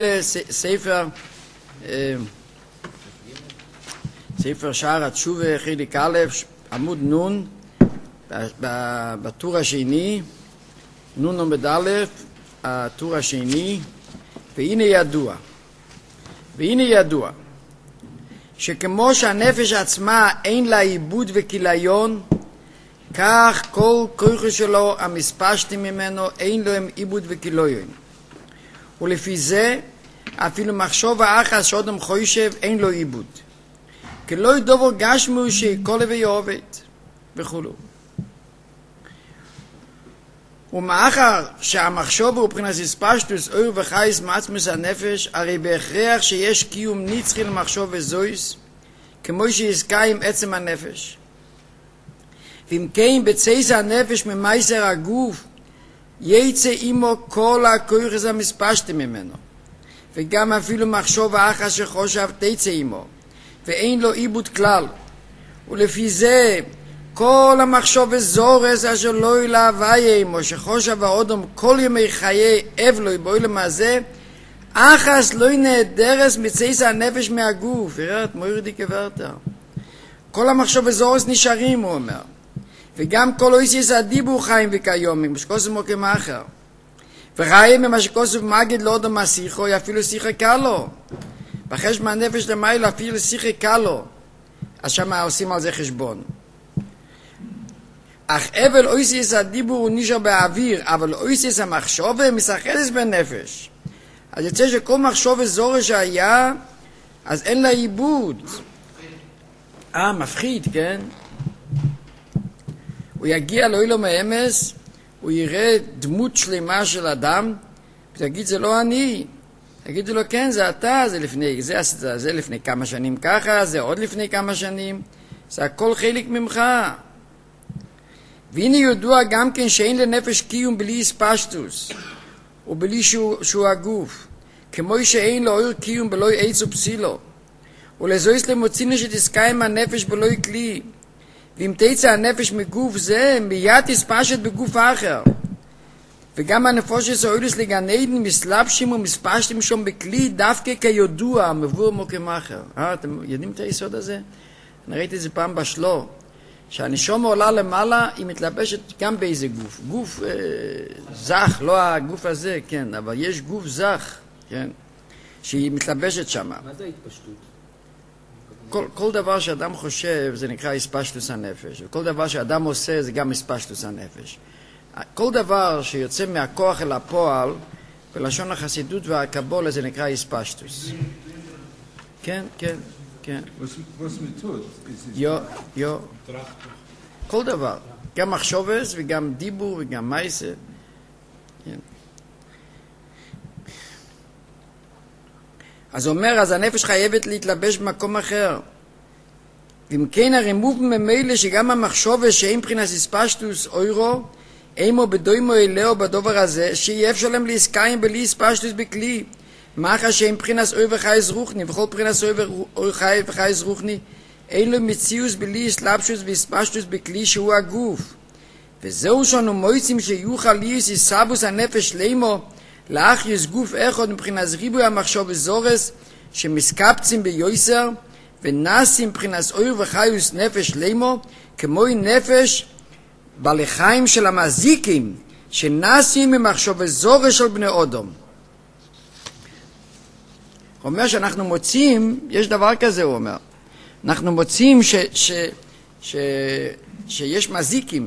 ספר שער התשובה חלק א' עמוד נון בטור השני, נון עמוד א', הטור השני. והנה ידוע שכמו שהנפש עצמה אין לה עיבוד וכיליון, כך כל כוחו שלו המספשתם ממנו אין להם עיבוד וכיליון, ולפי זה אפילו מחשוב האחס שאודם חושב אין לו עיבוד, כי לא ידובר גשמו שכל ויעובד וכו'. ומאחר שהמחשוב הוא מבחינת הספשטוס אור וחייס מעצמוס הנפש, הרי בהכרח שיש קיום נצחי למחשוב וזויס כמו שיזכה עם עצם הנפש. ואם כן בצייס הנפש ממייסר הגוף יצא עמו כל הכוחס המספשתם ממנו, וגם אפילו מחשוב האחס שחושב תצא עמו, ואין לו עיבוד כלל. ולפי זה כל המחשוב וזורס אשר לא להוויה עמו שחושב האודום כל ימי חיי אבלוי בעולם הזה, אחס לא נהדרס מצייס הנפש מהגוף. יראת מוירדי כברתה, כל המחשוב וזורס נשארים, הוא אומר, וגם כל אויסיס הדיבור חיים וקיומים משקוסם או כמאחר, וחיים ממה שכוסף מגד לא אודום השיחו, אפילו שיחה קלו בחש מהנפש למעלה, אפילו שיחה קלו, אז שמה עושים על זה חשבון. אך אבל אויסיס הדיבור הוא נשאר באוויר, אבל אויסיס המחשוב משחקת בנפש. אז יוצא שכל מחשוב וזורש שהיה, אז אין לה עיבוד. מפחיד, כן? הוא יגיע לאילום האמס, הוא יראה דמות שלמה של אדם, ויגיד זה לא אני. יגידו לו כן, זה אתה, זה לפני כמה שנים ככה, זה עוד לפני כמה שנים, זה הכל חלק ממך. והנה ידוע גם כן שאין לנפש קיום בלי הספשטוס ובלי שהוא הגוף, כמו שאין לו אור קיום בלוי עץ ופסילו, ולזויס למוצינו שתזכה עם הנפש בלוי כלי. ואם תצא הנפש מגוף זה, מיד תספשת בגוף אחר. וגם הנפושת האוילוס לגן עדן מסלבשים ומספשתם שם בכלי דווקא כידוע מבוא מוקם אחר. אתם יודעים את היסוד הזה? אני ראיתי את זה פעם בשלו, שהנשום עולה למעלה, היא מתלבשת גם באיזה גוף זך, לא הגוף הזה, כן, אבל יש גוף זך, כן, שהיא מתלבשת שם. מה זה ההתפשטות? כל דבר שאדם חושב זה נקרא הספשטוס הנפש, וכל דבר שאדם עושה זה גם הספשטוס הנפש. כל דבר שיוצא מהכוח אל הפועל, בלשון החסידות והקבולה זה נקרא הספשטוס. כן, כן. כן. כל דבר, גם מחשובס וגם דיבור וגם מייסה. אז אומר, אז הנפש חייבת להתלבש במקום אחר. ואם כן הרימוב ממילא שגם המחשובס שאין מבחינת הספשטוס אוירו, אימו בדוימו אלאו בדובר הזה, שיהיה אפשר להם להסקיים בלי הספשטוס בכלי. מאחר שאין מבחינת אוי וחי זרוחני, וכל מבחינת אוי חי וחי זרוחני, אין לו מציאוס בלי הסלבשוס והספשטוס בכלי שהוא הגוף. וזהו שאנו מויצים שיוכל ליוס יסבוס הנפש לימו, לאח יש גוף אחד מבחינת ריבוי המחשוב וזורס, שמסקפצים ביוסר, ונסים מבחינת אוי וחיוס נפש לימו, כמו נפש בלחיים של המזיקים, שנסים ממחשוב וזורס של בני אודום. הוא אומר שאנחנו מוצאים, יש דבר כזה, הוא אומר, אנחנו מוצאים שיש מזיקים.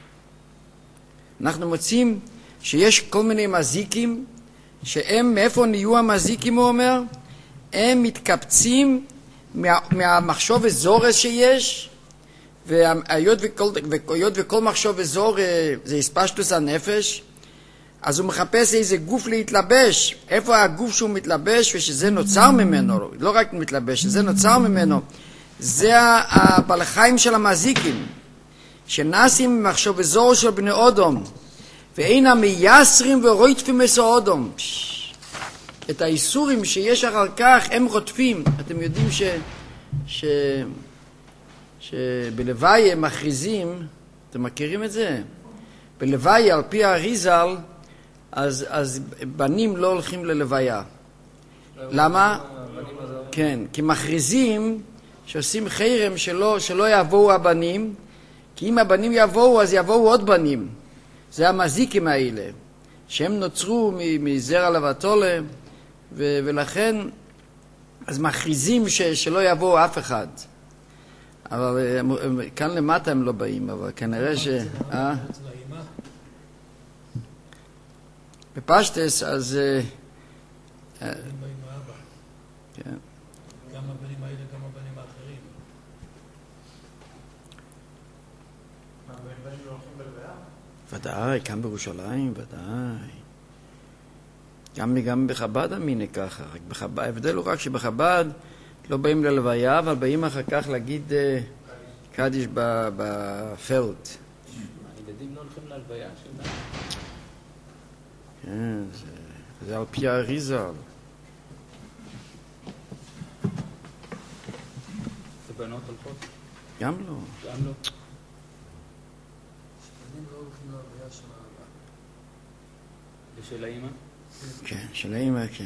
אנחנו מוצאים שיש כל מיני מזיקים, שהם, מאיפה נהיו המזיקים, הוא אומר? הם מתקבצים מהמחשוב וזורס שיש, והיות וכל מחשוב וזור זה הספשטוס הנפש, אז הוא מחפש איזה גוף להתלבש. איפה הגוף שהוא מתלבש ושזה נוצר ממנו, לא רק מתלבש, שזה נוצר ממנו, זה הבלחיים של המזיקים, שנסים ממחשוב וזור של בני אודום, ואין המייסרים ורויטפים מסו אודום. את האיסורים שיש אחר כך הם רודפים. אתם יודעים שבלוואי הם מכריזים, אתם מכירים את זה? בלוואי על פי האריזל, אז בנים לא הולכים ללוויה. למה? כן, כי מכריזים שעושים חרם שלא יבואו הבנים, כי אם הבנים יבואו אז יבואו עוד בנים. זה המזיקים האלה, שהם נוצרו מזרע לבטולה, ולכן אז מכריזים שלא יבואו אף אחד. אבל כאן למטה הם לא באים, אבל כנראה ש... בפשטס אז... גם הבנים האלה, גם הבנים האחרים. הבנים לא הולכים בלוויה? ודאי, כאן בירושלים, ודאי. גם בחב"ד המיני ככה. ההבדל הוא רק שבחב"ד לא באים ללוויה, אבל באים אחר כך להגיד קדיש בפלד. הילדים לא הולכים ללוויה שלנו? כן, זה על פי האריזה. בנות הולכות? גם לא. גם לא. בנים לא הולכים להלוויה של האבא. ושל האמא? כן, של האמא, כן.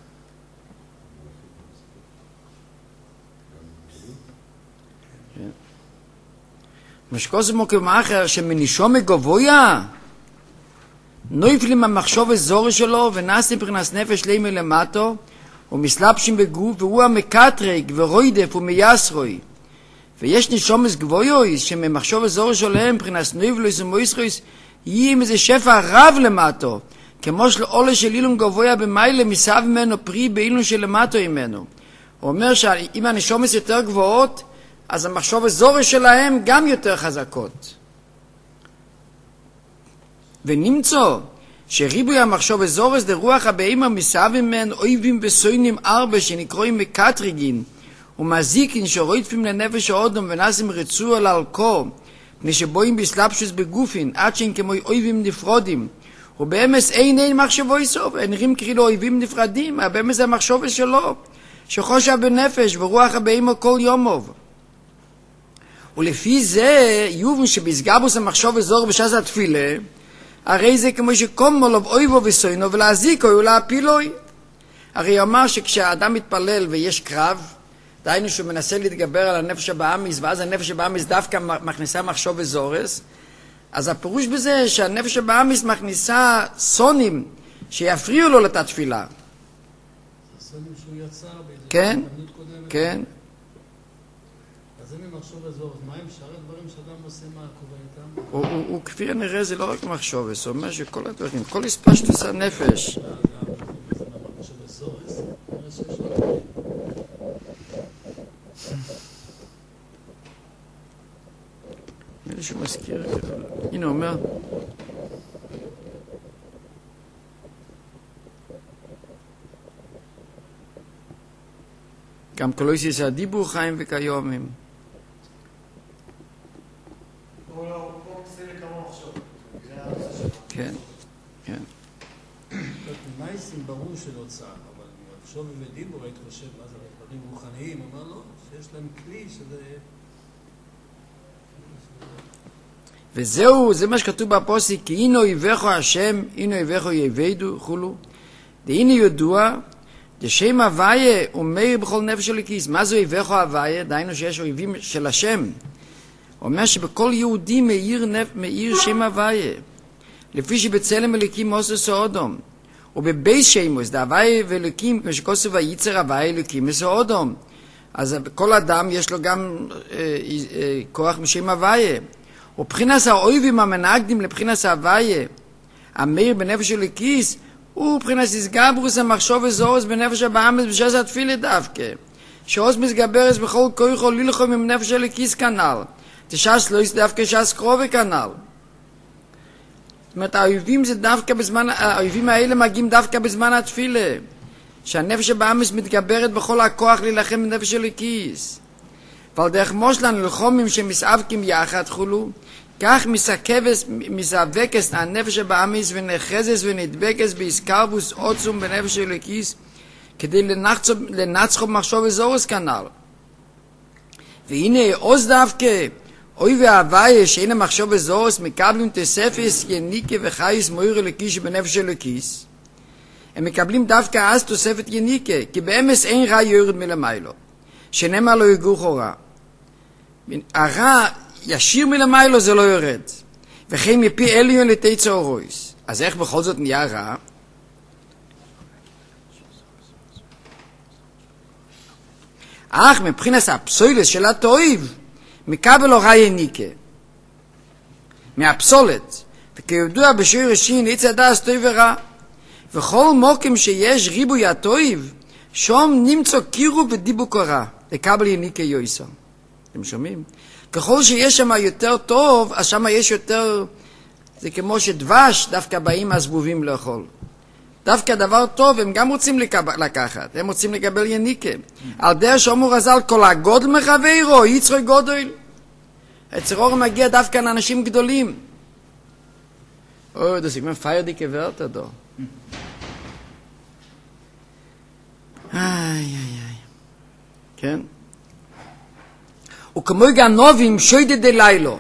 משקוסמו כמאחר שמנישום מגבויה נויפלים המחשוב אזורי שלו ונעשים פרנס נפש לימי למטו ומסלבשים בגוף והוא המקטרק ורוידף ומייסרוי ויש נשומס גבויויס שממחשוב אזורי שלהם פרנס נויפלויס ומויסרויס יהיה עם איזה שפע רב למטו כמו שלעולה של אילום גבויה במיילה מסב ממנו פרי באילום של למטו ממנו. הוא אומר שאם הנשומס יותר גבוהות אז המחשוב אזורי שלהם גם יותר חזקות. ונמצא שריבוי המחשוב אזורס דרוח הבאימה מסבים מן אויבים וסוינים ארבע שנקרואים מקטריגין ומזיקין שרויטפים לנפש האודום ונסים רצו על אלכו פני שבואים בסלפשוס בגופין עד שהם כמו אויבים נפרודים ובאמס אין מחשבו יסוף נראים כאילו אויבים נפרדים באמס זה המחשוב שלו שחושב בנפש ורוח הבאימה כל יומוב ולפי זה יובן שבסגבוס המחשוב אזור בשעת התפילה הרי זה כמו שקומו לו אויבו וסוינו ולהזיקו ולהפילוי. הרי אמר שכשהאדם מתפלל ויש קרב, דהיינו שהוא מנסה להתגבר על הנפש הבאמיס, ואז הנפש הבאמיס דווקא מכניסה מחשוב וזורס, אז הפירוש בזה שהנפש הבאמיס מכניסה סונים שיפריעו לו לתת תפילה. זה סונים שהוא יצר באיזה כן, הזדמנות קודמת. כן. אז זה ממחשוב אזור, אז מה עם שאר הדברים שאדם עושה מה קורה איתם? הוא כפי הנראה זה לא רק מחשוב, זה אומר שכל הדברים, כל הספשטוס הנפש. זה ממחשוב אזור, זה אומר שיש לו... נראה שהוא מזכיר, הנה הוא אומר, גם קולויסיס הדיבור חיים וכיומים. כן, כן. מייסים ברור שלא צער, אבל מחשוב ודיבור היית חושב, מה זה דברים רוחניים? הוא אומר לו שיש להם כלי שזה... וזהו, זה מה שכתוב בפוסק, כי אינו אויבך השם, אינו אויבך יעבדו, חולו. דהינה ידוע, דשם הוויה הוא מאיר בכל נפש של הכיס. מה זה אויבך הוויה? דהיינו שיש אויבים של השם. הוא אומר שבכל יהודי מאיר שם הוויה. לפי שבצלם אלוקים מוסס האודום. ובבייס שמוס, דהוויה ואלוקים, כמו שכוסף היצר הוויה אלוקים מסו האודום. אז כל אדם יש לו גם כוח משם הוויה. ובחינס האויבים המנגדים לבחינס ההוויה, המאיר בנפש אלוקיס, הוא בחינס הסגברוס המחשוב וזורס בנפש הבאמס בשעת התפילה דווקא. שעוז מסגברס בכל כוחו ללחום עם נפש אלוקיס כנ"ל. תשעס לא דווקא שעס קרובי כנ"ל. זאת אומרת, האויבים זה דווקא בזמן, האויבים האלה מגיעים דווקא בזמן התפילה. שהנפש הבאמס מתגברת בכל הכוח להילחם בנפש אלוקיס. ועל דרך מושלן ללחומים שמסאבקים יחד חולו, כך מסאבקס הנפש הבאמיס ונחזס ונדבקס בהסקרבוס עוצום בנפש אלוקיס, כדי לנצחו מחשוב אזורס כנ"ל. והנה עוז דווקא, אוי והוויה שאין המחשוב אזורס מקבלים תספס יניקה וחייס מויר אלוקיס שבנפש אלוקיס, הם מקבלים דווקא אז תוספת יניקה, כי באמס אין רע יורד מלמיילו, שנאמר לא יגור רע. הרע ישיר מלמיילו זה לא יורד, וכן מפי עליון לתיצה אורויס. אז איך בכל זאת נהיה רע? אך מבחינת הפסולת של התויב, מקבל לו רע יניקה. מהפסולת, וכידוע בשיר ראשין, יצא דעת טוב ורע. וכל מוקם שיש ריבוי התויב, שום נמצא קירוב ודיבוק רע, לקבל יניקה יויסר. אתם שומעים? ככל שיש שם יותר טוב, אז שם יש יותר, זה כמו שדבש דווקא באים הזבובים לאכול. דווקא דבר טוב הם גם רוצים לקחת, הם רוצים לקבל יניקה. על דרך שאומר רז"ל, כל הגודל מחברו, יצרו גודל. אצל אור מגיע דווקא לאנשים גדולים. das ich mein feierliche Wörter da. כן? וכמו גנובים שוידי דלילו,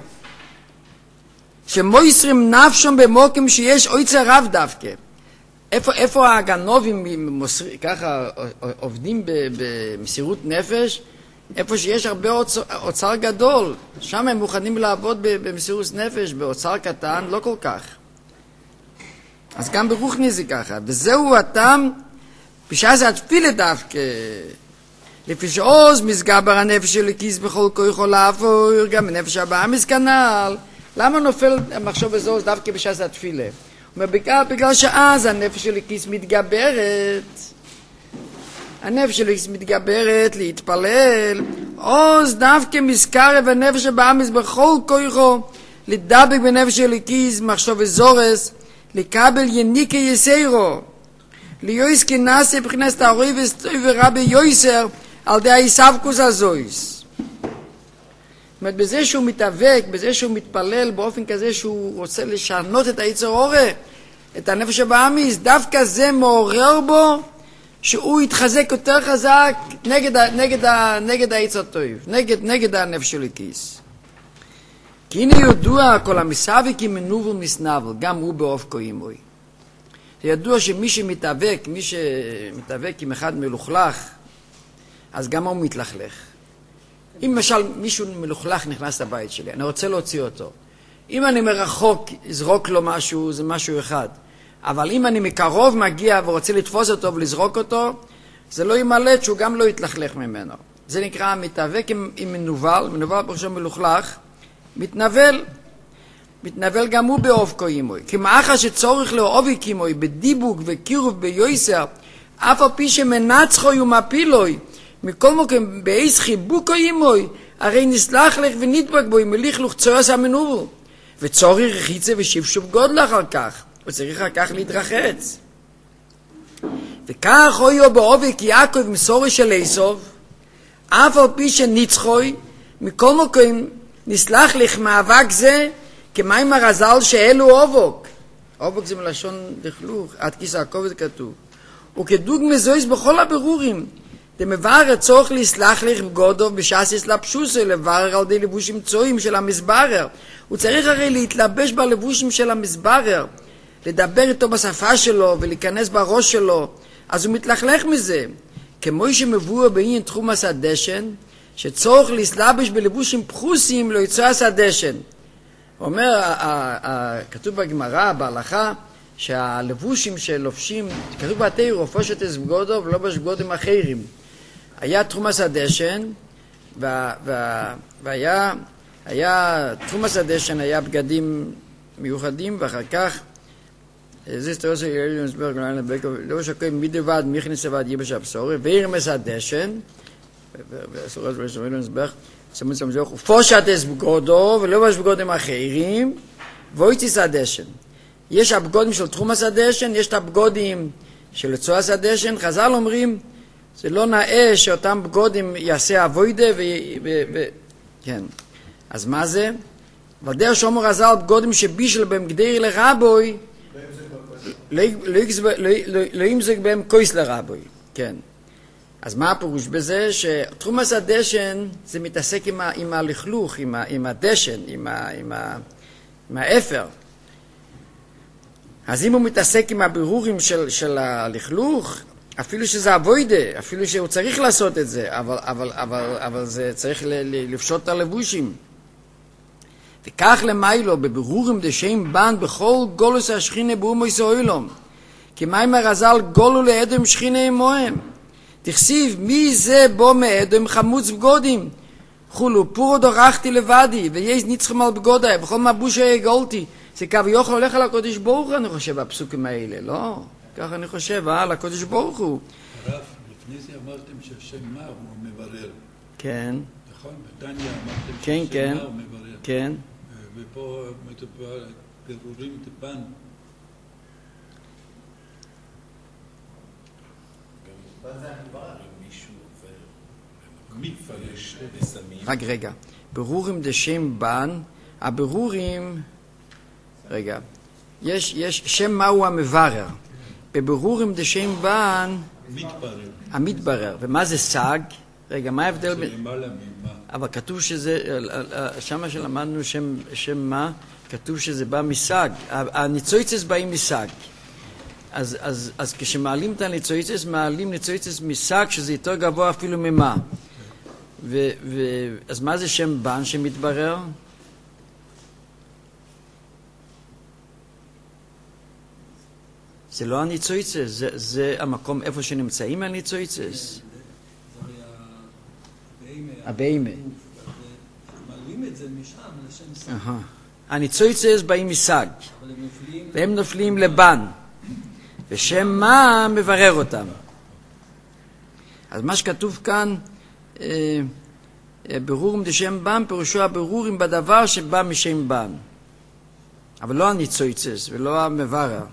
שמויסרים נפשם במוקם שיש אויצר רב דווקא. איפה הגנובים ככה עובדים במסירות נפש? איפה שיש הרבה אוצר גדול, שם הם מוכנים לעבוד במסירות נפש, באוצר קטן, לא כל כך. אז גם ברוחני זה ככה, וזהו הטעם, בשעה זה התפילה דווקא, לפי שעוז מסגבר הנפש של הכיס בכל כוחו לעבור, גם הנפש הבאה מסכנל. למה נופל המחשוב הזו דווקא בשעה זה התפילה? הוא אומר, בגלל שאז הנפש של הכיס מתגברת, הנפש של הכיס מתגברת להתפלל, עוז דווקא מזכר והנפש הבאה בכל כוחו, לדבק בנפש של הכיס, מחשוב הזורס, לקבל יניקה יסיירו, ליועס כנסה בכנסת הרוי ורבי יויסר על די היסבקוס הזויס. זאת אומרת, בזה שהוא מתאבק, בזה שהוא מתפלל באופן כזה שהוא רוצה לשנות את היצר אורה, את הנפש הבאמיס, דווקא זה מעורר בו שהוא יתחזק יותר חזק נגד היצר טוב, נגד הנפש של הכיס. כי הנה ידוע כל המסאביק עם מנובל מסנבל, גם הוא באוף קוימוי. זה ידוע שמי שמתאבק עם אחד מלוכלך, אז גם הוא מתלכלך. אם למשל מישהו מלוכלך נכנס לבית שלי, אני רוצה להוציא אותו. אם אני מרחוק, אזרוק לו משהו, זה משהו אחד. אבל אם אני מקרוב מגיע ורוצה לתפוס אותו ולזרוק אותו, זה לא ימלט שהוא גם לא יתלכלך ממנו. זה נקרא מתאבק עם מנוול, מנוול פרשו מלוכלך, מתנבל גם הוא באוף קוימוי. כי מאחר שצורך לאובי קימוי בדיבוק וקירוב ביויסר, אף על פי שמנצחוי ומפילוי, מכל מוקם באיס חיבוק קוימוי, הרי נסלח לך ונדבק בו, מליך לוחצויס המנובל. וצורך רחיצה ושפשוף גודל אחר כך, וצריך אחר כך להתרחץ. וכך הויו באובי כי יעקב מסורי של איסוב, אף על פי שנצחוי, מכל מוקם נסלח לך מאבק זה, כמים הרזל שאלו אובוק. אובוק זה מלשון לכלוך, עד כיס העקוב זה כתוב. וכדוג מזויס בכל הבירורים, דמבר הצורך לסלח לך בגודו בשעסיס לפשוסו, לברר על די לבושים צועים של המסברר. הוא צריך הרי להתלבש בלבושים של המסברר, לדבר איתו בשפה שלו ולהיכנס בראש שלו, אז הוא מתלכלך מזה. כמו שמבוא בעניין תחום הסדשן, שצורך לסלבש בלבושים פחוסים לא יצוא הסדשן. אומר, כתוב בגמרא, בהלכה, שהלבושים שלובשים, כתוב בתורה, רופשת את בגודו ולא בשבגודים אחרים. היה תחום הסדשן, והיה תחום הסדשן, היה בגדים מיוחדים, ואחר כך, זה סתירוס של ילד נסברג, לא שקוים מדבד, מכניס לבד יבש הבשורי, וירמס הדשן, והסורות ולסורות נסברג, ופושט את בגודו ולא בשבגודים אחרים, ואויציס הדשן. יש הבגודים של תחום הסדשן, יש את הבגודים של צוע הסדשן. חז"ל אומרים, זה לא נאה שאותם בגודים יעשה אבוידה כן. אז מה זה? ודאי שאומר חז"ל, בגודים שבישל בהם גדיר לרבוי, לא ימזג בהם קויס לרבוי. כן. אז מה הפירוש בזה? שתחום הסדשן זה מתעסק עם הלכלוך, עם הדשן, עם האפר. אז אם הוא מתעסק עם הבירורים של הלכלוך, אפילו שזה אבוידה, אפילו שהוא צריך לעשות את זה, אבל זה צריך לפשוט את הלבושים. וכך למיילו, בבירורים דשם בן בכל גולוס השכינה באומו ישראלום. כי מים הרזל גולו לאדם שכינה עמוהם. תכסיב, מי זה בו מאדם חמוץ בגודים? חולו, פורו דורכתי לבדי, ויש ניצחם על בגודי, בכל מבושה יגולתי. זה קו יוכל הולך על הקודש ברוך הוא, אני חושב, הפסוקים האלה, לא? ככה אני חושב, על הקודש ברוך הוא. הרב, לפני זה אמרתם שהשם מה הוא מברר. כן. נכון? בתניא אמרתם כן, שהשם כן. מה הוא מברר. כן. ופה מדובר פירורים טיפן. מפרש לסמים. רק רגע. ברורים דשם בן, הבירורים, רגע, יש שם מהו המברר. בבירורים דשם בן, המתברר. ומה זה סג? רגע, מה ההבדל? זה למעלה ממה? אבל כתוב שזה, שמה שלמדנו שם מה, כתוב שזה בא מסג. הניצויצס באים מסג. אז כשמעלים את הניצויצס, מעלים ניצויצס מסג, שזה יותר גבוה אפילו ממה. אז מה זה שם בן שמתברר? זה לא הניצויצס, זה המקום איפה שנמצאים הניצויצס. הבהמה. מעלים את זה משם לשם סג. הניצויצס באים מסג, והם נופלים לבן, ושם מה מברר אותם. אז מה שכתוב כאן, בירורים דשם בן, פירושו הבירורים בדבר שבא משם בן. אבל לא הניצויצס ולא המברר.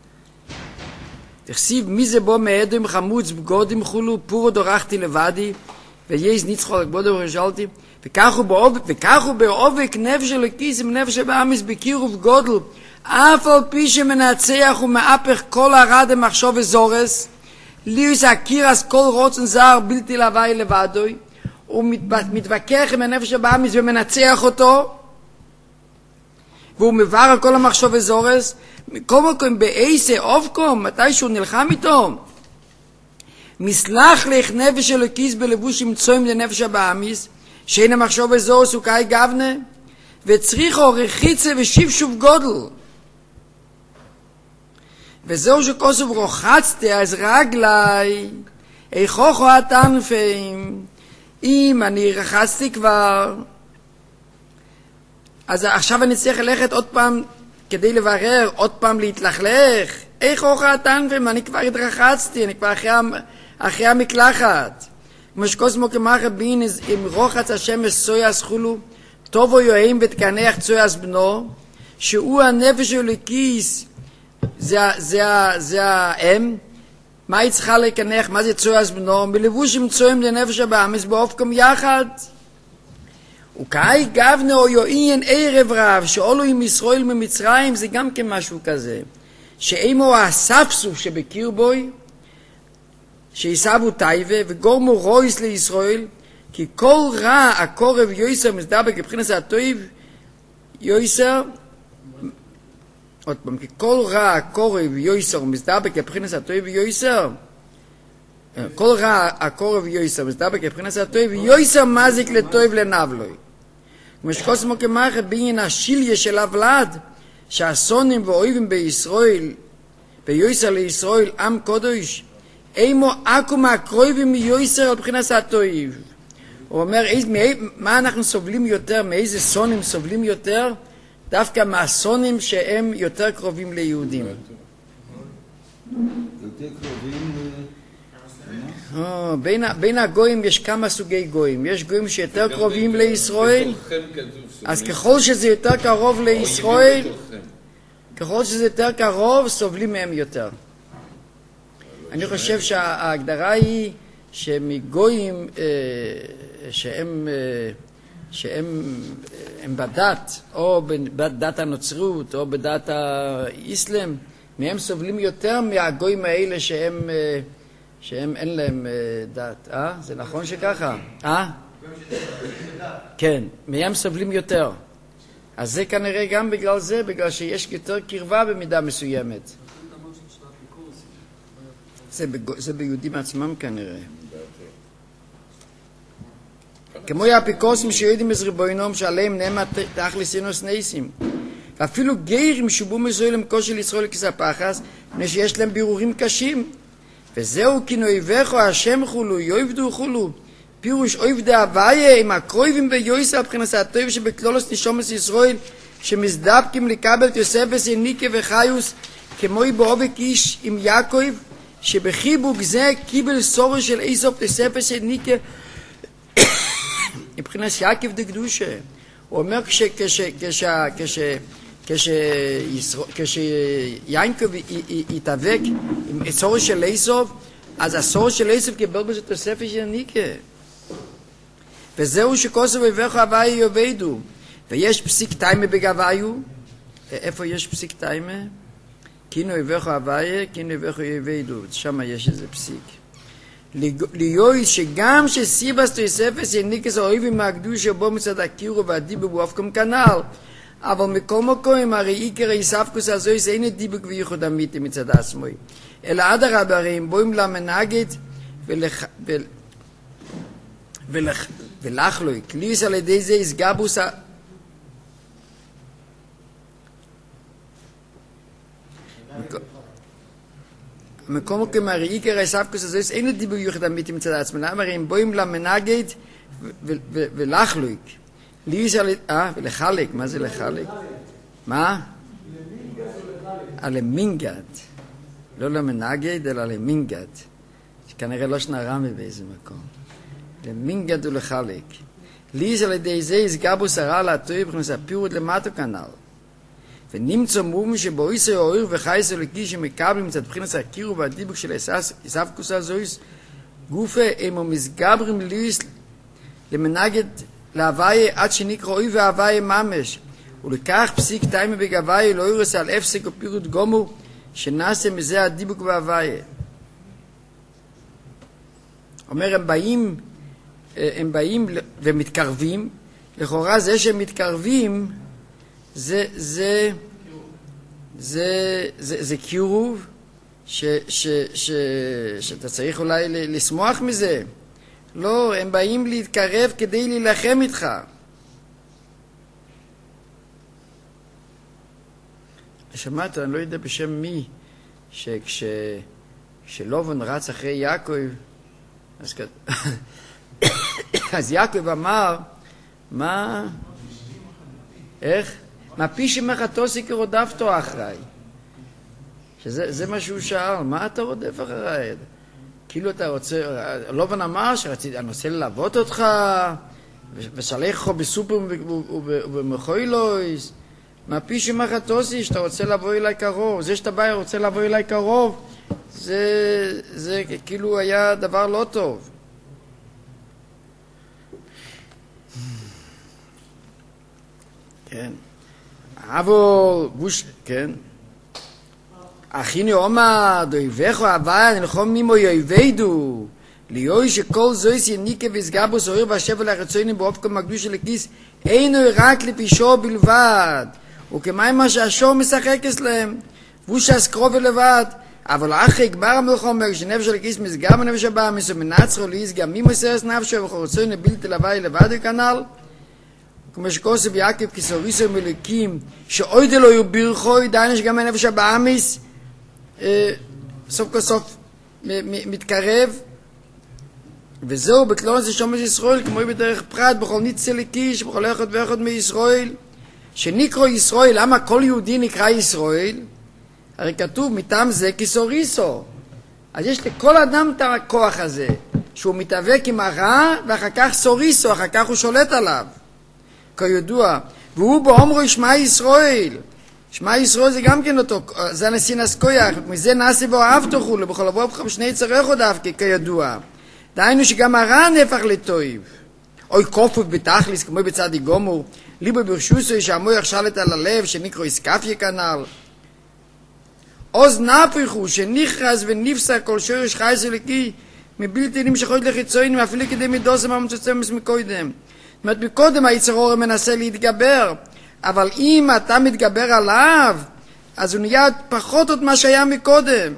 תכסיב מי זה בו מאדם חמוץ בגודים חולו, פורו דורכתי לבדי, ויש ניצחו על כבודו ורשלתי, וכך הוא בעובק נפש אלוקיס עם נפש הבאמיס בקיר ובגודל, אף על פי שמנצח ומאפך כל הרד המחשוב וזורס, ליוס הקירס כל רוצן זר בלתי לוואי לבדוי, הוא מתווכח עם הנפש הבאמיס ומנצח אותו, והוא מבר על כל המחשוב וזורס, מכל מקום באיסה אובקום, מתי שהוא נלחם איתו, מסלח לך נפש אלוקיס בלבוש עם צוים לנפש הבאמיס, שאין המחשוב וזורס הוא כאי גבנה, וצריכו רחיצה ושיבשוב גודל. וזהו שכוסוב רוחצתי אז רגלי, איכוכו הטנפים, אם אני רחצתי כבר, אז עכשיו אני צריך ללכת עוד פעם, כדי לברר, עוד פעם להתלכלך, איכוכו הטנפים, אני כבר התרחצתי, אני כבר אחרי המקלחת. כמו שכוסמו כמחה בין עם רוחץ השמש סויאס חולו, טובו יוהם ותקנח צויאס בנו, שהוא הנפש אלוקיס, זה האם, מה היא צריכה לקנח, מה זה צויאס בנו, מלבוש עם צוים לנפש הבאמיס באופקום יחד. וכאי גבנה או יועין ערב רב, שאולו עם ישראל ממצרים, זה גם כן משהו כזה, שאימו הספסוף שבקיר בוי, שיסבו טייבה וגורמו רויס לישראל, כי כל רע הקורב יויסר מסדבק מבחינת הטויב יויסר, עוד פעם, כי כל רע הקורב יויסר מסדבק מבחינת הטויב יויסר, כל רע הקורב יויסר מסדבק מבחינת הטויב יויסר מזיק לטויב לנבלוי. כמו שכוסמו כמחה בעניין השיליה של הוולד, שהסונים ואויבים בישראל, ביויסר לישראל עם קודש, אימו אקו מהקרויבים מיויסר על בחינת הטויב. הוא אומר, מה אנחנו סובלים יותר, מאיזה סונים סובלים יותר? דווקא מהסונים שהם יותר קרובים ליהודים. יותר קרובים בין הגויים יש כמה סוגי גויים. יש גויים שיותר קרובים לישראל, אז ככל שזה יותר קרוב לישראל, ככל שזה יותר קרוב, סובלים מהם יותר. אני חושב שההגדרה היא שמגויים שהם בדת, או בדת הנוצרות, או בדת האסלאם, מהם סובלים יותר מהגויים האלה שהם אין להם דת. זה נכון שככה? כן, מהם סובלים יותר. אז זה כנראה גם בגלל זה, בגלל שיש יותר קרבה במידה מסוימת. זה ביהודים עצמם כנראה. כמו האפיקורסים שיודעים את ריבונם שעליהם נאמר תכלס אינוס ניסים. ואפילו גיירים שבו מזוהים למקושי לישראל לכספחס, מפני שיש להם בירורים קשים. וזהו כי נאויבך השם חולו, יאבדו חולו. פירוש אויב דהוויה עם הקרויבים ביוסף מבחינת הטוב שבכלולוס נשומס ישראל, שמזדבקים לקבל את יוסף וסיניקה וחיוס, כמו בעובק איש עם יעקב, שבחיבוק זה קיבל סורו של איסוף יוסף וסיניקה, מבחינת יעקב דקדושה. הוא אומר כשיעקב יתאבק עם סורו של איסוף, אז הסורו של איסוף קיבל בזה יוסף וסיניקה. וזהו שכוסו ובך הוואי יובדו. ויש פסיק טיימה בגוויו. איפה יש פסיק טיימה? קינו ובך הוואי, קינו ובך יובדו. שם יש איזה פסיק. ליועיס שגם שסיבס יוספס יניקס האויבים מהקדוש שבו מצד הקירו והדיבוק ואופקום כנ"ל. אבל מכל מקום הרי עיקר היספקוס הזויס אין דיבוק וייחוד אמיתי מצד עצמוי. אלא אדרבה הרי אם בואים למנהגת ולחלוי, כליס על ידי זה הסגבוס מקום כמרי עיקר הספקוס הזה אין לדיבור יוחד אמיתי מצד עצמם, אמר אם בואים למנגד ולחלוי, כליס על ידי, ולחלק, מה זה לחלק? מה? למינגד, לא למנגד אלא למינגד, שכנראה לא שנרמי באיזה מקום. למינגד ולחלק. ליז על ידי זה הסגבו שרה להטוי בכנס הפירות למטו כנ"ל. ונמצא מום שבו איסו האויר וחייס אלוקי שמקבלים מצד בכנס הקירו והדיבוק של איספקוס הזויס, גופה הם המסגברים ליס למנגד להוויה עד שנקרא אוי והוויה ממש. ולכך פסיק טיימה בגוויה לא יורס על אפסק ופירות גומו שנעשה מזה הדיבוק והוויה. אומר הם באים ומתקרבים, לכאורה זה שהם מתקרבים זה קירוב שאתה צריך אולי לשמוח מזה. לא, הם באים להתקרב כדי להילחם איתך. שמעת, אני לא יודע בשם מי, שכשלובן רץ אחרי יעקב, אז יעקב אמר, מה? איך? מה פי שמחתוסי כרודפתו אחריי? שזה מה שהוא שאל, מה אתה רודף אחריי? כאילו אתה רוצה, לובן אמר שאני רוצה ללוות אותך, ושלח לך בסופר ובמחוילויס, מה פי שמחתוסי שאתה רוצה לבוא אליי קרוב? זה שאתה בא רוצה לבוא אליי קרוב, זה כאילו היה דבר לא טוב. כן. אבל בוש, כן. אחיני אומר, דויבך אבל נחום מימו יויבדו. ליוי שכל זויס יניקה וסגבו סוער והשבל הרצוינים באופקו מקדוש של הכיס, אינו רק לפישו בלבד. וכמיימה שהשור משחק אצלם. בוש אסקרוב לבד. אבל אחרי גמר המלחום שנפש של הכיס מסגב הנפש הבא מסומנצרו להסגב מימו סרס נפשו וחורצוין לבלתי לוואי לבד וכנל. כמו שכוסף יעקב כסוריסו מלוקים שאוי דלו יובירכוי דיינו שגם הנפש הבאמיס סוף כסוף מתקרב וזהו בכלון זה שומש ישראל כמו בדרך פרט בכל ניצה לקיש בכל אחד ואחד מישראל שנקרא ישראל. למה כל יהודי נקרא ישראל? הרי כתוב מטעם זה כסוריסו. אז יש לכל אדם את הכוח הזה שהוא מתאבק עם הרע ואחר כך סוריסו, אחר כך הוא שולט עליו כידוע, והוא באומרו שמע ישראל. שמע ישראל זה גם כן אותו, זה נסינס כויח, מזה נעשה בו אהבתו חולו, בכל אבו אבכם שני צריך עוד אהבתי כידוע. דהיינו שגם הרע נהפך לטויב. אוי כופות בתכליס, כמו בצדי גומור, ליבו ברשוסו שהמוח שלט על הלב, שנקרא איסקפיה כנל. עוז נפחו, שנכרז ונפסק כל שורש חייס אלוקי, מבלתי נמשכות לחיצוינים, אפילו כדי מדוסם המצוצמס מקודם. זאת אומרת, מקודם היצר אור מנסה להתגבר, אבל אם אתה מתגבר עליו, אז הוא נהיה פחות עוד מה שהיה מקודם.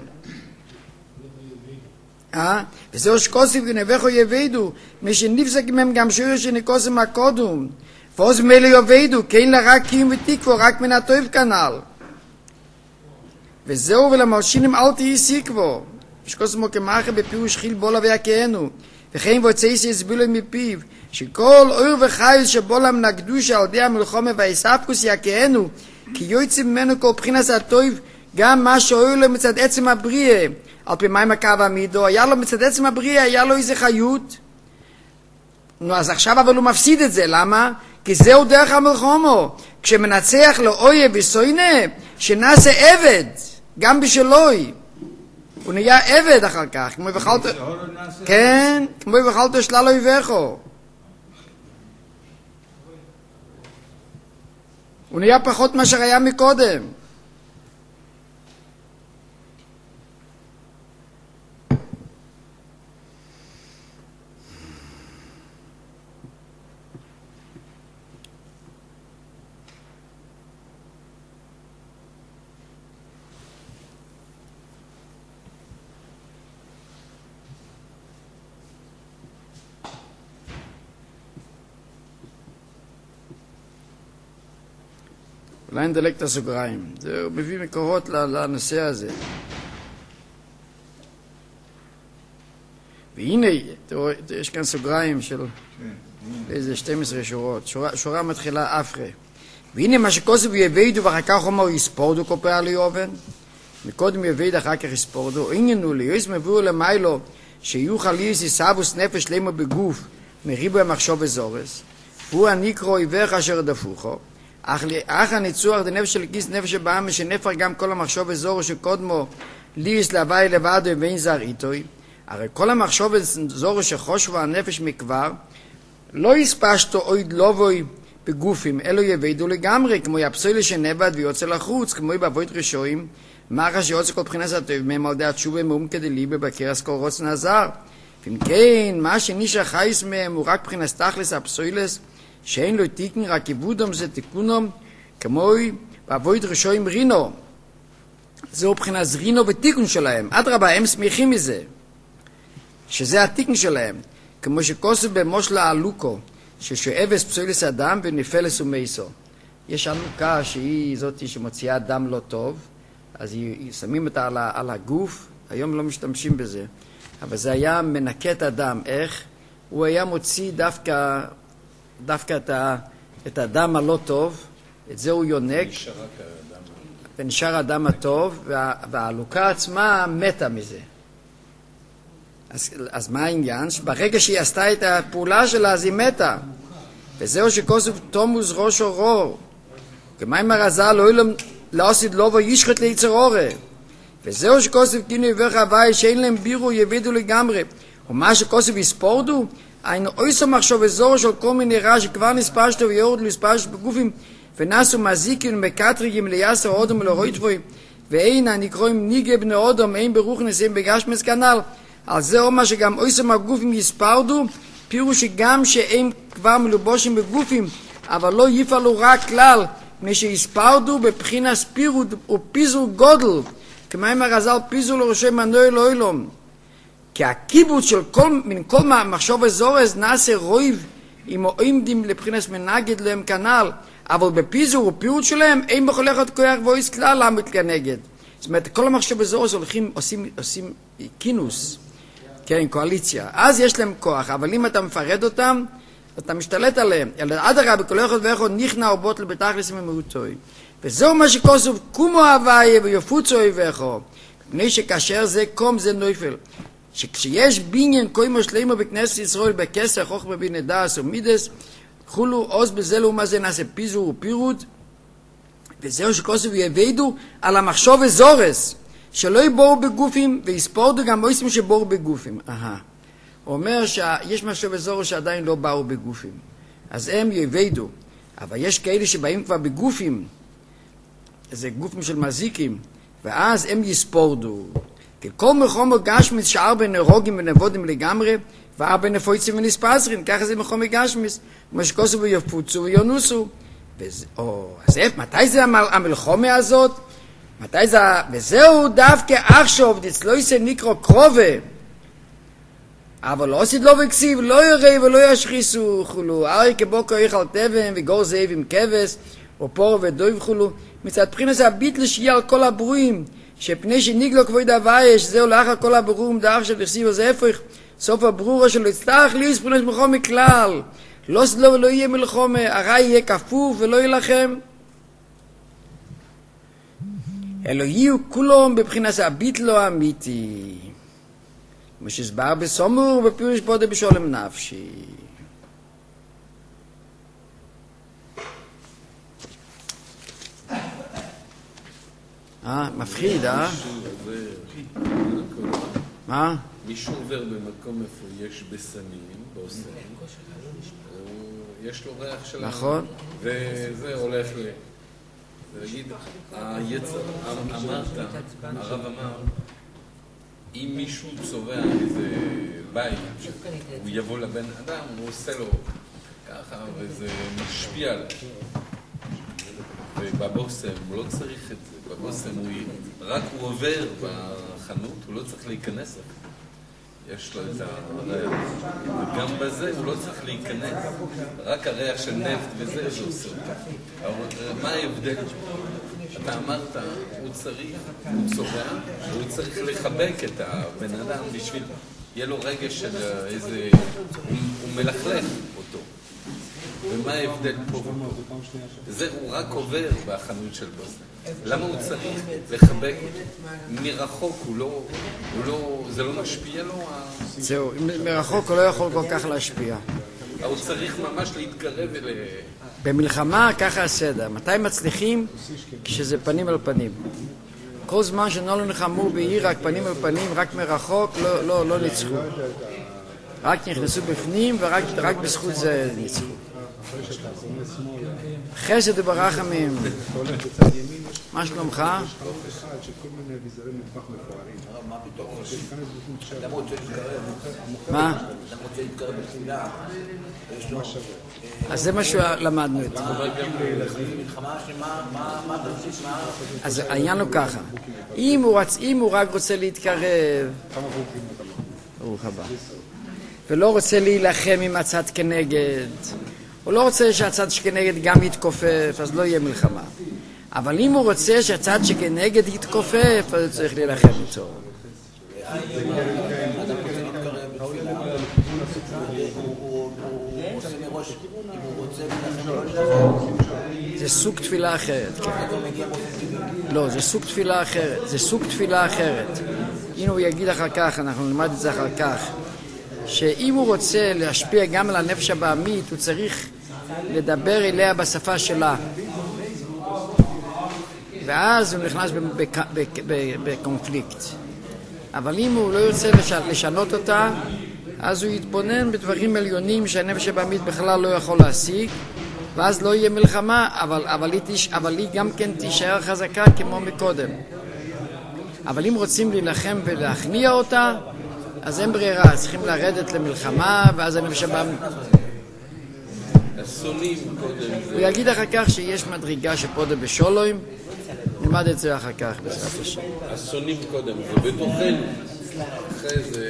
וזהו שקוסיף ונבחו יבדו, מי שנפסק מהם גם שורר שנקוסם הקודם. ועוז מלא יבדו, כי אין לה רק קיום ותקוו, רק מן הטוב כנ"ל. וזהו ולמלשינים אל תהי סיכבו. שקוסמו כמאחר בפירוש חיל בולה ויקהנו. וכן ועוצייס יסבילו מפיו, שכל אור וחייל שבולם נקדוש על ידי המלחמה והיספקוס יקהנו, כי יוצא ממנו כל בחינס הטוב, גם מה שאוהר לו מצד עצם הבריאה, על פי מים הקו המידו, היה לו מצד עצם הבריאה, היה לו איזה חיות. נו, אז עכשיו אבל הוא מפסיד את זה, למה? כי זהו דרך המלחמה. כשמנצח לאויב וסוינה, שנעשה עבד, גם בשלוי. הוא נהיה עבד אחר כך, כמו בחלת... כן, כמו בחלת שלל אויבךו. הוא נהיה פחות מאשר היה מקודם. אולי נדלק את הסוגריים. זה מביא מקורות לנושא הזה. והנה, יש כאן סוגריים של איזה 12 שורות. שורה מתחילה אפרי. והנה מה שכוסף יבדו ואחר כך אומר יספורדו כופר על יובן. מקודם יבד אחר כך יספורדו. עניינו לי, יויס מבואו למיילו שיוכל ליס יסבוס נפש שלמה בגוף מריבו המחשוב וזורס. הוא הנקרו עיווך אשר דפוכו. אך הניצוח דנפש של כיס נפש הבאה שנפר גם כל המחשוב וזורו שקודמו ליס להווי לבדו ואין זר איתוי. הרי כל המחשוב וזורו שחושבו הנפש מכבר לא יספשתו אויד לובוי בגופים, אלו יבדו לגמרי, כמו יפסוי שנבד ויוצא לחוץ, כמו בעבוד רשועים, מאחר שיוצא כל בחינת הטוב מהם על דעת שובה מאום כדי ליבה בקרס כל רוץ נעזר. ואם כן, מה שנישה חייס מהם הוא רק בחינת תכלס הפסוילס, שאין לו תיקן, רק עיבודם זה תיקונם, כמו בעבוד רשועים רינו. זהו בחינת רינו ותיקון שלהם. אדרבה, הם שמחים מזה, שזה התיקן שלהם. כמו שכוסף במושלה הלוקו, ששואבס פסוילס אדם ונפלס ומייסו. יש עלוקה שהיא זאת שמוציאה דם לא טוב, אז שמים אותה על הגוף, היום לא משתמשים בזה. אבל זה היה מנקה את הדם. איך? הוא היה מוציא דווקא את הדם הלא טוב, את זה הוא יונק, ונשאר הדם הטוב, והעלוקה עצמה מתה מזה. אז מה העניין? ברגע שהיא עשתה את הפעולה שלה, אז היא מתה. וזהו שכוסף תומוס ראש אורור. כמים הרזל לא עשית לו וישחט ליצר אורה. וזהו שכוסף קינו יברך הווי שאין להם בירו יבידו לגמרי. ומה שכוסף יספורדו, היינו אויסו מחשוב אזור של כל מיני רע שכבר נספשתו ויורד לספשת בגופים ונסו מזיקים ומקטריגים ליאסר אודם ולרויטבוי ואין הנקרואים ניגה בני אודם אין ברוך נסים בגשמס כנל. על זה אומר שגם אויסו מהגופים יספרדו, פירוש שגם שהם כבר מלובושים בגופים אבל לא יפעלו רק כלל מפני שיספרדו בבחינת פירות ופיזור גודל כמים הרזל פיזור לראשי מנוי לאוילום. כי הקיבוץ של כל מחשוב אזורס נעשה רויב אם עומדים לבחינס מנגד להם כנל, אבל בפיזור ופירוט שלהם אין בכל אחד כוח ואויס כלל לעמוד כנגד. זאת אומרת, כל המחשוב אזורס עושים כינוס, כן, קואליציה. אז יש להם כוח, אבל אם אתה מפרד אותם, אתה משתלט עליהם. אדרבה, בכל אחד ואחד נכנע ובוטל בתכלס ממהותוי. וזהו מה שכוסף, קומו הוויה ויפוצו אויבךו. מפני שכאשר זה קום זה נויפל. שכשיש בניין קוימו שלמה בכנסת ישראל בכסר חוכמה בינה דאס ומידס חולו עוז בזה לאומה זה נעשה פיזור ופירוט וזהו שכוסף יבדו על המחשוב אזורס שלא יבואו בגופים ויספורדו גם מויסים שבואו בגופים. הוא אומר שיש מחשוב אזורס שעדיין לא באו בגופים אז הם יבדו, אבל יש כאלה שבאים כבר בגופים, זה גופים של מזיקים ואז הם יספורדו כי כל מחומר גשמיס שער בנרוגים ונבודים לגמרי וער בנפויצים ונספסרים, ככה זה מחומר גשמיס כמו שכוסו ויפוצו ויונוסו מתי זה המלחומה הזאת? מתי זה... וזהו דווקא עכשיו, דצלויסה נקרא קרובה. אבל לא עשית לו וכסיב, לא יראה ולא ישחיסו, חולו. ארי כבוקר יחל תבן וגור זאב עם כבש, או פור ודויב חולו. מצד בחינס הביט לשיעה על כל הברואים, שפני שניגלו כבוד הוויה, שזהו לאחר כל הברואים, דאח של יחסיב הזה הפך, סוף הברורה שלו יצטרך לי ספונס מלחומה כלל. לא עשית לו ולא יהיה מלחומה, הרי יהיה כפוף ולא ילחם. אלו יהיו כולם בבחינס הביט לא אמיתי. כמו שהסבר בסומור בפירוש בודה בשולם נפשי. מפחיד, מה? מישהו עובר במקום איפה יש בסמים, באוסם, יש לו ריח של... נכון. וזה הולך להגיד, אמרת, הרב אמר, אם מישהו צובע איזה בית, הוא יבוא לבן אדם, הוא עושה לו ככה, וזה משפיע עליו. ובבוסם הוא לא צריך את זה, בבוסם רק הוא עובר בחנות, הוא לא צריך להיכנס. יש לו את הריח. וגם בזה הוא לא צריך להיכנס. רק הריח של נפט וזה, זה עושה אותו. מה ההבדל? אתה אמרת, הוא צובע, והוא צריך לחבק את הבן אדם בשביל, יהיה לו רגש של איזה, הוא מלכלך אותו. ומה ההבדל פה? זה הוא רק עובר בחנות של בוסם. למה הוא צריך לחבק מרחוק? זה לא משפיע לו? זהו, מרחוק הוא לא יכול כל כך להשפיע. הוא צריך ממש להתקרב אל... במלחמה ככה הסדר. מתי מצליחים? כשזה פנים על פנים. כל זמן שלא נלחמו בעיר רק פנים על פנים, רק מרחוק, לא ניצחו. רק נכנסו בפנים ורק בזכות זה ניצחו. חסד וברחמים. מה שלומך? מה? אז זה מה שלמדנו את זה. אז העניין הוא ככה, אם הוא רק רוצה להתקרב, ברוך הבא, ולא רוצה להילחם עם הצד כנגד, הוא לא רוצה שהצד שכנגד גם יתכופף, אז לא יהיה מלחמה. אבל אם הוא רוצה שהצד שכנגד יתכופף, אז הוא צריך להילחם איתו. זה סוג תפילה אחרת, כן. לא, זה סוג תפילה אחרת. זה סוג תפילה אחרת. הנה הוא יגיד אחר כך, אנחנו נלמד את זה אחר כך, שאם הוא רוצה להשפיע גם על הנפש הבעמית, הוא צריך לדבר אליה בשפה שלה. ואז הוא נכנס בקונפליקט. אבל אם הוא לא ירצה לשנות אותה, אז הוא יתבונן בדברים עליונים שהנפש הבעמית בכלל לא יכול להשיג, ואז לא יהיה מלחמה, אבל היא גם כן תישאר חזקה כמו מקודם. אבל אם רוצים להילחם ולהכניע אותה, אז אין ברירה, צריכים לרדת למלחמה, ואז הנפש הבעמית... הוא יגיד אחר כך שיש מדרגה שפודה בשולוים, נלמד את זה אחר כך בעזרת השם. השונים קודם, ובתוכנו, אחרי זה...